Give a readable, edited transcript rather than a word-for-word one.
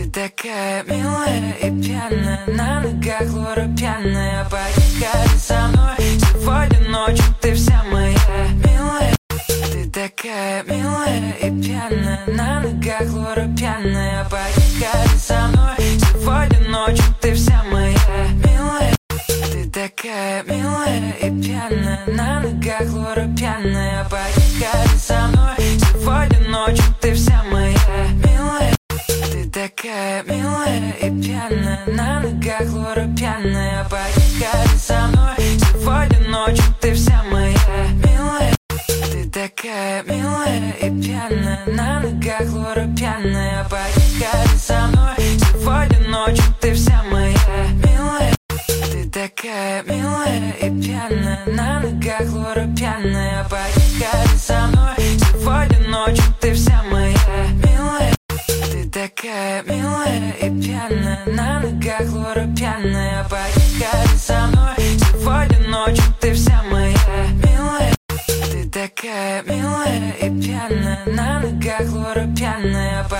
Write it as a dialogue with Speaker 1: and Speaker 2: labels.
Speaker 1: такая милая и пьяная, на ногах Лора пьяная. Поехали со мной сегодня ночью, ты вся моя милая. Ты такая милая и пьяная, на ногах Лора пьяная. Поехали со мной сегодня ночью, ты вся моя милая. Ты такая милая и пьяная, на ногах Лора пьяная. Поехали со мной сегодня ночью, ты вся моя милая. Ты такая милая и пьяная, на ногах Лора пьяная. Поехали со мной сегодня ночью, ты вся моя милая. Ты такая милая и пьяная, на ногах Лора пьяная. Поехали со мной сегодня ночью, ты вся моя милая. Ты такая милая и пьяная, на ногах Лора пьяная. Поехали со мной сегодня ночью, ты вся моя милая. Ты такая милая и пьяная, на ногах Лора пьяная. Поехали со мной сегодня ночью, ты вся моя милая. Ты такая милая и пьяная, на ногах Лора пьяная.